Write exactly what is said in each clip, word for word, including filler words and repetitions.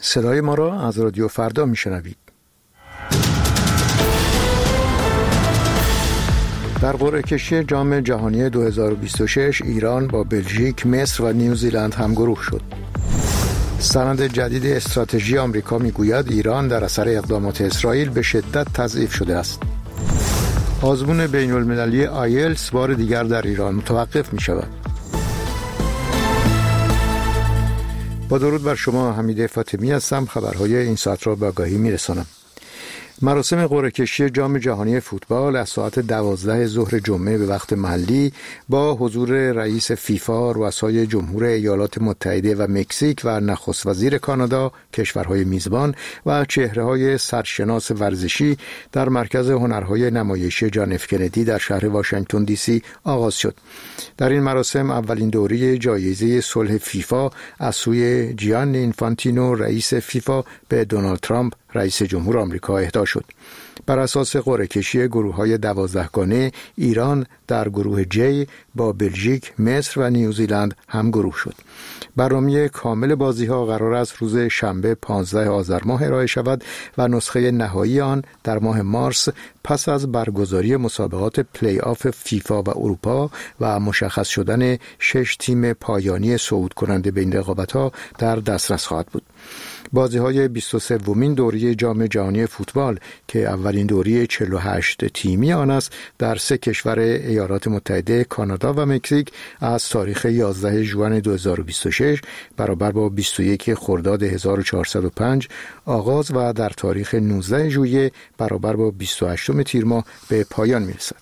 صدای ما را از رادیو فردا میشنوید. در قرعه کشی جام جهانی دو هزار و بیست و شش ایران با بلژیک، مصر و نیوزیلند همگروه شد. سند جدید استراتژی آمریکا میگوید ایران در اثر اقدامات اسرائیل به شدت تضعیف شده است. آزمون بین المللی آیلتس بار دیگر در ایران متوقف می شود. با درود بر شما، حمید فاطمی هستم. خبرهای این ساعت را به آگاهی می رسانم. مراسم قرعه کشی جام جهانی فوتبال از ساعت دوازده ظهر جمعه به وقت محلی با حضور رئیس فیفا، رؤسای جمهور ایالات متحده و مکزیک و نخست وزیر کانادا، کشورهای میزبان و چهره‌های سرشناس ورزشی در مرکز هنرهای نمایشی جان اف کندی در شهر واشنگتن دی سی آغاز شد. در این مراسم اولین دوره جایزه صلح فیفا از سوی جیانی اینفانتینو رئیس فیفا به دونالد ترامپ رئیس جمهور آمریکا اهدا شد. بر اساس قرعه کشی گروه‌های دوازدهگانه ایران در گروه جی با بلژیک، مصر و نیوزیلند هم گروه شد. برنامه کامل بازی‌ها قرار است روز شنبه پانزده آذر ماه ارائه شود و نسخه نهایی آن در ماه مارس پس از برگزاری مسابقات پلی آف فیفا و اروپا و مشخص شدن شش تیم پایانی صعود کننده بین رقابت‌ها در دسترس خواهد بود. بازی‌های بیست و سومین دوره جام جهانی فوتبال که اولین دوره چهل و هشت تیمی آن است در سه کشور ایالات متحده، کانادا و مکزیک از تاریخ یازده ژوئن دو هزار و بیست و شش برابر با بیست و یک خرداد هزار و چهارصد و پنج آغاز و در تاریخ نوزده ژوئیه برابر با بیست و هشتم تیر ماه به پایان می‌رسد.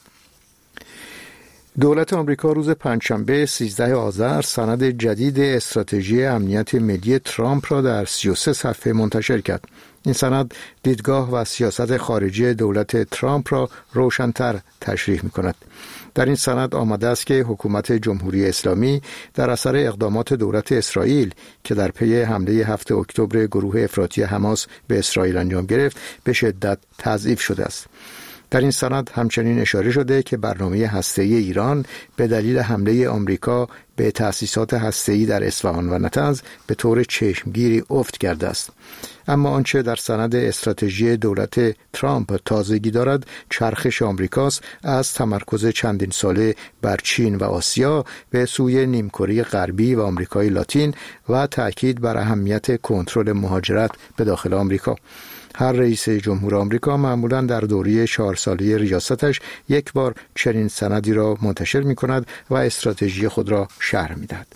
دولت آمریکا روز پنجشنبه سیزده آذر سند جدید استراتژی امنیت ملی ترامپ را در سی و سه صفحه منتشر کرد. این سند دیدگاه و سیاست خارجی دولت ترامپ را روشن‌تر تشریح می‌کند. در این سند آمده است که حکومت جمهوری اسلامی در اثر اقدامات دولت اسرائیل که در پی حمله هفتم اکتبر گروه افراطی حماس به اسرائیل انجام گرفت به شدت تضعیف شده است. در این سند همچنین اشاره شده که برنامه هسته‌ای ایران به دلیل حمله آمریکا به تأسیسات هسته‌ای در اصفهان و نطنز به طور چشمگیری افت کرده است. اما آنچه در سند استراتژی دولت ترامپ تازگی دارد چرخش آمریکاست از تمرکز چندین ساله بر چین و آسیا به سوی نیمکره غربی و آمریکای لاتین و تأکید بر اهمیت کنترل مهاجرت به داخل آمریکا. هر رئیس جمهور آمریکا معمولاً در دوره چهار ساله ریاستش یک بار چنین سندی را منتشر می کند و استراتژی خود را شرح می دهد.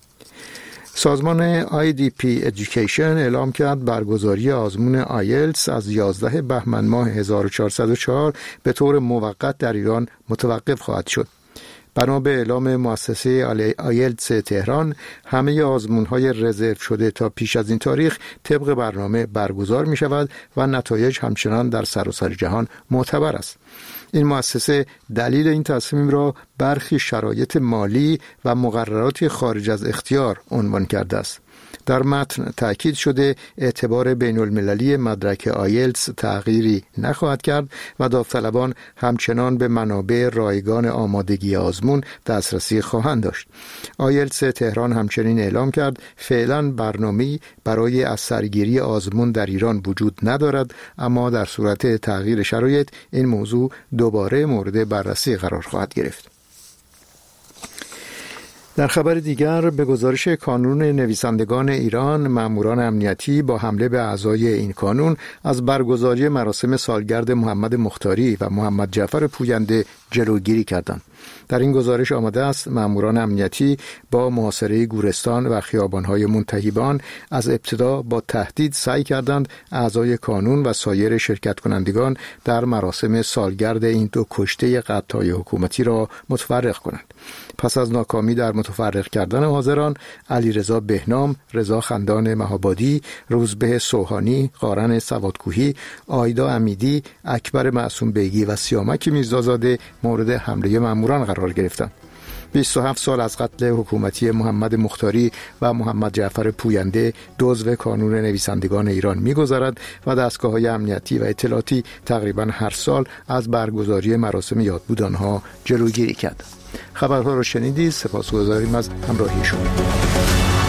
سازمان آی دی پی Education اعلام کرد برگزاری آزمون آیلتس از یازده بهمن ماه هزار و چهارصد و چهار به طور موقت در ایران متوقف خواهد شد. بنا به اعلام مؤسسه آیلتس تهران همه آزمون‌های رزرو شده تا پیش از این تاریخ طبق برنامه برگزار می شود و نتایج همچنان در سراسر جهان معتبر است. این مؤسسه دلیل این تصمیم را برخی شرایط مالی و مقررات خارج از اختیار عنوان کرده است. در متن تأکید شده اعتبار بین المللی مدرک آیلتس تغییری نخواهد کرد و داوطلبان همچنان به منابع رایگان آمادگی آزمون دسترسی خواهند داشت. آیلتس تهران همچنین اعلام کرد فعلا برنامه‌ای برای از سرگیری آزمون در ایران وجود ندارد، اما در صورت تغییر شرایط این موضوع دوباره مورد بررسی قرار خواهد گرفت. در خبر دیگر به گزارش کانون نویسندگان ایران، ماموران امنیتی با حمله به اعضای این کانون از برگزاری مراسم سالگرد محمد مختاری و محمد جعفر پوینده جلوگیری کردند. در این گزارش آمده است ماموران امنیتی با محاصره گورستان و خیابان‌های منتهبان از ابتدا با تهدید سعی کردند اعضای کانون و سایر شرکت کنندگان در مراسم سالگرد این دو کشته قطعی حکومتی را متفرق کنند. پس از ناکامی در متفرق کردن حاضران، علیرضا بهنام، رضا خندان مهابادی، روزبه سوهانی، قارن سوادکوهی، آیدا امیدی، اکبر معصوم بیگی و سیامک میرزازاده مورد حمله ماموران قرار گرفتند. بیست و هفت سال از قتل حکومتی محمد مختاری و محمد جعفر پوینده جزو کانون نویسندگان ایران می‌گذرد و دستگاه‌های امنیتی و اطلاعاتی تقریباً هر سال از برگزاری مراسم یادبود آنها جلوگیری کرد. خبرها را شنیدید. سپاسگزاریم از همراهی شما.